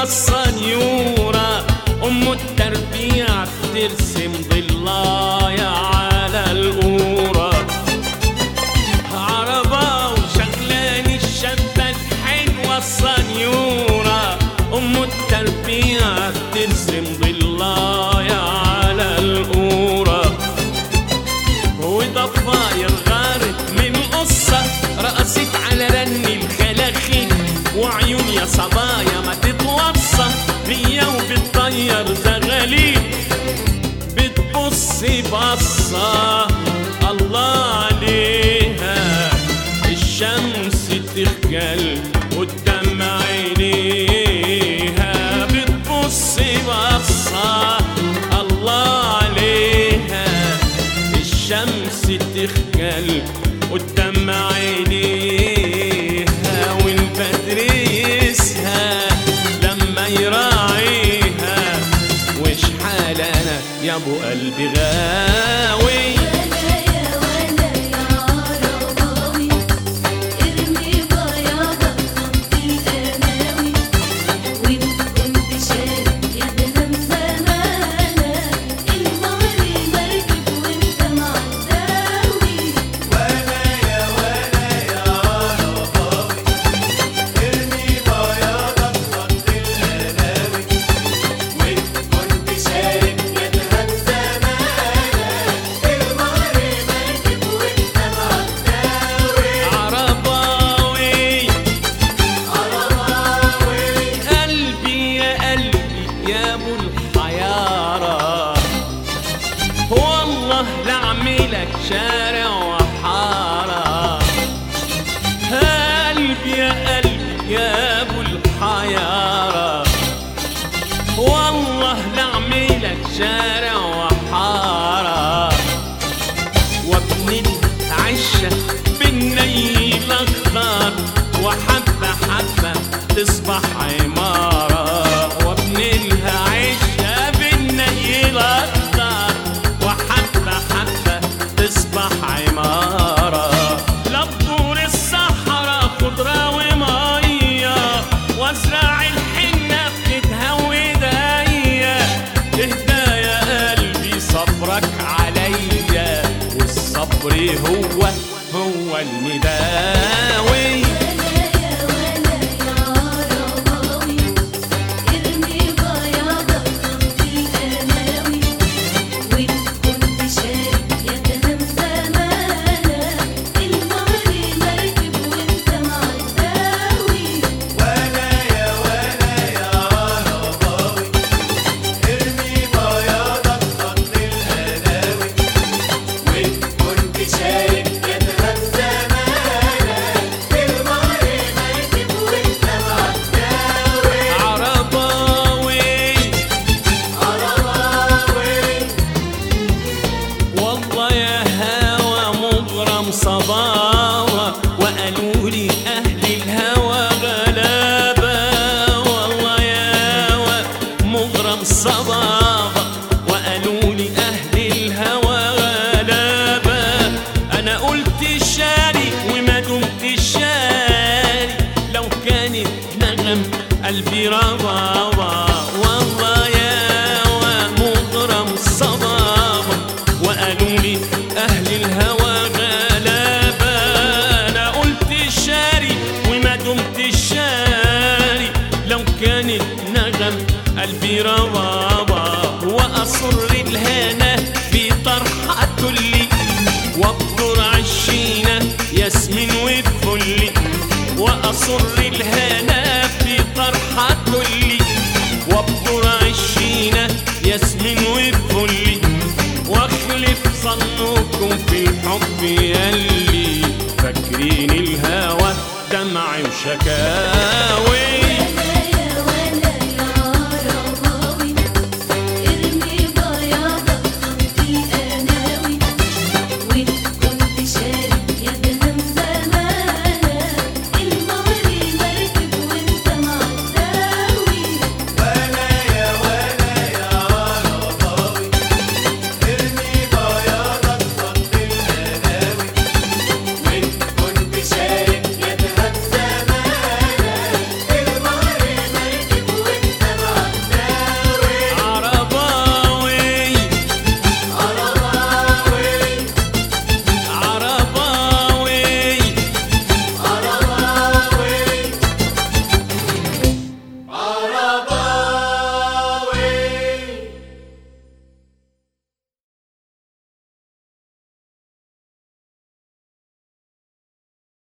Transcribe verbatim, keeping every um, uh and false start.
والصنيورة، أم التربيع ترسم ضلايا على القورة. عربة وشغلاني الشابة الحلوة الصنيورة، أم التربيع ترسم ضلايا على القورة. وضفاير غارت من قصة رقصت على رن الخلاخيل، وعيون يا صبايا ما تتوصى هي وبتطير زغاليل. بتبص بصة الله عليها، الشمس تخجل قدام عينيها. بتبص بصة الله عليها، الشمس تخجل قدام عينيها. والبدر يسهى لما يراعيها، وش حال انا يا ابو قلبي غاوي. والله لعملك شارع وحارة، قلبي يا قلبي يا ابو الحيارة. والله لعملك شارع وحارة، وابني العشة بالنيل اخضر، وحبة حبة تصبح عمارة. وابني لها عشة بالنيل اخضر، وحبة حبة تصبح عمارة. لا بطور الصحراء خضرة ومية، وازرع الحنة بتتهوي ايديا. اهدى يا قلبي صبرك عليا، والصبر هو هو المداوي. صباوة وقالوا لي أهل الهوى غلابة، والله يا مغرم صباوة وقالوا لي أهل الهوى غلابة. أنا قلت شاري وما دمت شاري، لو كانت نغم قلبي ربابة. والله يا مغرم صباوة وقالوا لي أهل الهوى قلبي روابة. وأصر الهنا في طرحة لي، وابدر عشينا ياسمين وفلي. وأصر الهنا في طرحة لي، وابدر عشينا ياسمين وفلي. واخلف ظنكم في الحب يلي، فاكرين الهوى دمع وشكاوي.